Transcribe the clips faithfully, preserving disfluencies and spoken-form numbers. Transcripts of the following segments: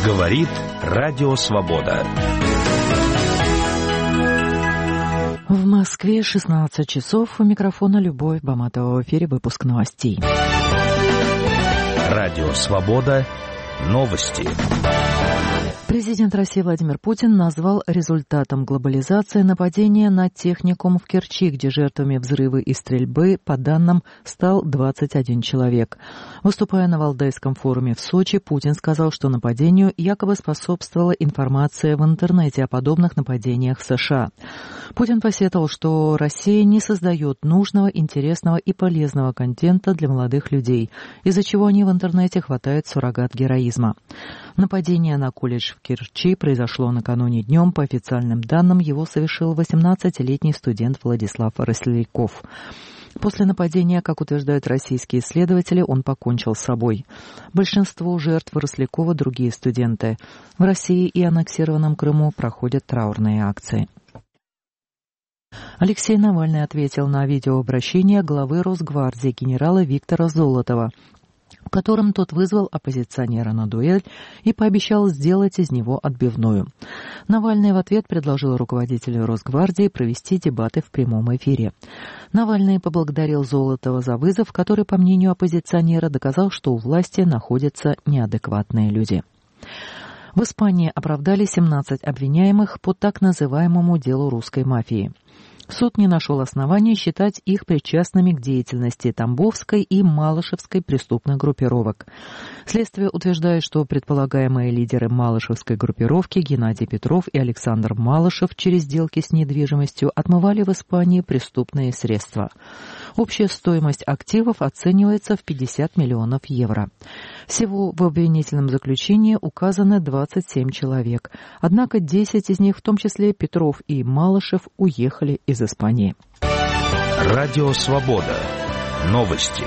Говорит Радио Свобода. В Москве шестнадцать часов. У микрофона Любовь Баматова. В эфире выпуск новостей. Радио Свобода. Новости. Президент России Владимир Путин назвал результатом глобализации нападение на техникум в Керчи, где жертвами взрыва и стрельбы, по данным, стал двадцать один человек. Выступая на Валдайском форуме в Сочи, Путин сказал, что нападению якобы способствовала информация в интернете о подобных нападениях в США. Путин посетовал, что Россия не создает нужного, интересного и полезного контента для молодых людей, из-за чего они в интернете хватает суррогат героизма. Нападение на колледж в Керчи произошло накануне днем. По официальным данным, его совершил восемнадцатилетний студент Владислав Росляков. После нападения, как утверждают российские исследователи, он покончил с собой. Большинство жертв Рослякова – другие студенты. В России и аннексированном Крыму проходят траурные акции. Алексей Навальный ответил на видеообращение главы Росгвардии генерала Виктора Золотова, в котором тот вызвал оппозиционера на дуэль и пообещал сделать из него отбивную. Навальный в ответ предложил руководителю Росгвардии провести дебаты в прямом эфире. Навальный поблагодарил Золотова за вызов, который, по мнению оппозиционера, доказал, что у власти находятся неадекватные люди. В Испании оправдали семнадцать обвиняемых по так называемому делу русской мафии. Суд не нашел оснований считать их причастными к деятельности Тамбовской и Малышевской преступных группировок. Следствие утверждает, что предполагаемые лидеры Малышевской группировки Геннадий Петров и Александр Малышев через сделки с недвижимостью отмывали в Испании преступные средства. Общая стоимость активов оценивается в пятьдесят миллионов евро. Всего в обвинительном заключении указаны двадцать семь человек, однако десять из них, в том числе Петров и Малышев, уехали из Испании. Радио Свобода. Новости.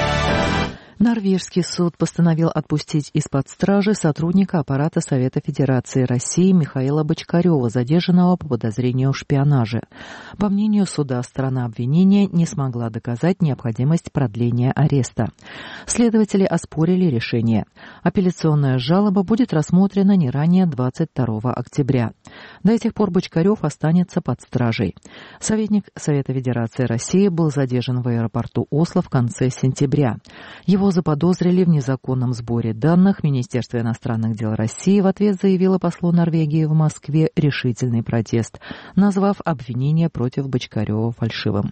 Норвежский суд постановил отпустить из-под стражи сотрудника аппарата Совета Федерации России Михаила Бочкарева, задержанного по подозрению в шпионаже. По мнению суда, сторона обвинения не смогла доказать необходимость продления ареста. Следователи оспорили решение. Апелляционная жалоба будет рассмотрена не ранее двадцать второго октября. До этих пор Бочкарев останется под стражей. Советник Совета Федерации России был задержан в аэропорту Осло в конце сентября. Его заподозрили в незаконном сборе данных. Министерство иностранных дел России в ответ заявило послу Норвегии в Москве решительный протест, назвав обвинение против Бочкарева фальшивым.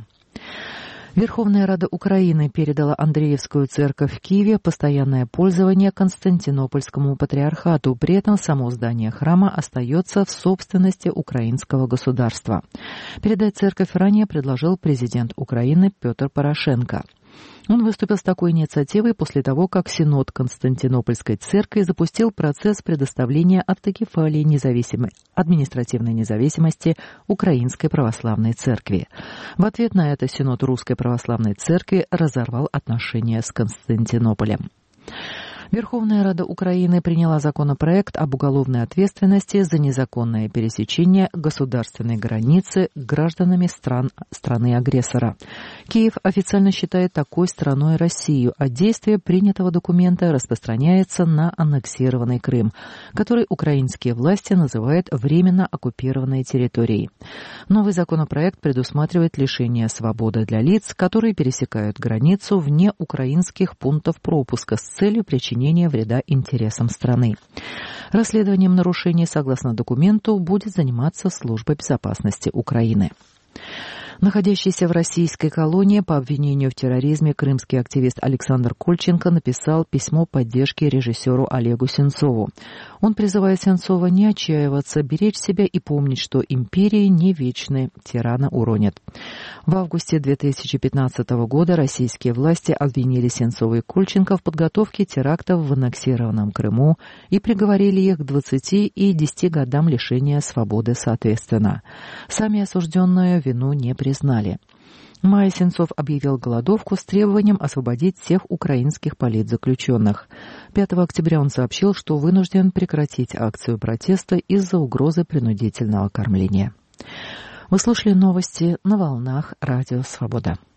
Верховная Рада Украины передала Андреевскую церковь в Киеве в постоянное пользование Константинопольскому патриархату. При этом само здание храма остается в собственности украинского государства. Передать церковь ранее предложил президент Украины Петр Порошенко. Он выступил с такой инициативой после того, как Синод Константинопольской церкви запустил процесс предоставления автокефалии независимой, административной независимости Украинской Православной Церкви. В ответ на это Синод Русской Православной Церкви разорвал отношения с Константинополем. Верховная Рада Украины приняла законопроект об уголовной ответственности за незаконное пересечение государственной границы гражданами стран, страны-агрессора. Киев официально считает такой страной Россию, а действие принятого документа распространяется на аннексированный Крым, который украинские власти называют временно оккупированной территорией. Новый законопроект предусматривает лишение свободы для лиц, которые пересекают границу вне украинских пунктов пропуска с целью причинения вреда интересам страны. Расследованием нарушений, согласно документу, будет заниматься Служба безопасности Украины. Находящийся в российской колонии по обвинению в терроризме крымский активист Александр Кольченко написал письмо поддержки режиссеру Олегу Сенцову. Он призывает Сенцова не отчаиваться, беречь себя и помнить, что империи не вечны, тирана уронят. В августе две тысячи пятнадцатого года российские власти обвинили Сенцова и Кольченко в подготовке терактов в аннексированном Крыму и приговорили их к двадцати и десяти годам лишения свободы соответственно. Сами осужденные вину не признали. признали. В мае Сенцов объявил голодовку с требованием освободить всех украинских политзаключенных. пятого октября он сообщил, что вынужден прекратить акцию протеста из-за угрозы принудительного кормления. Вы слушали новости на волнах Радио Свобода.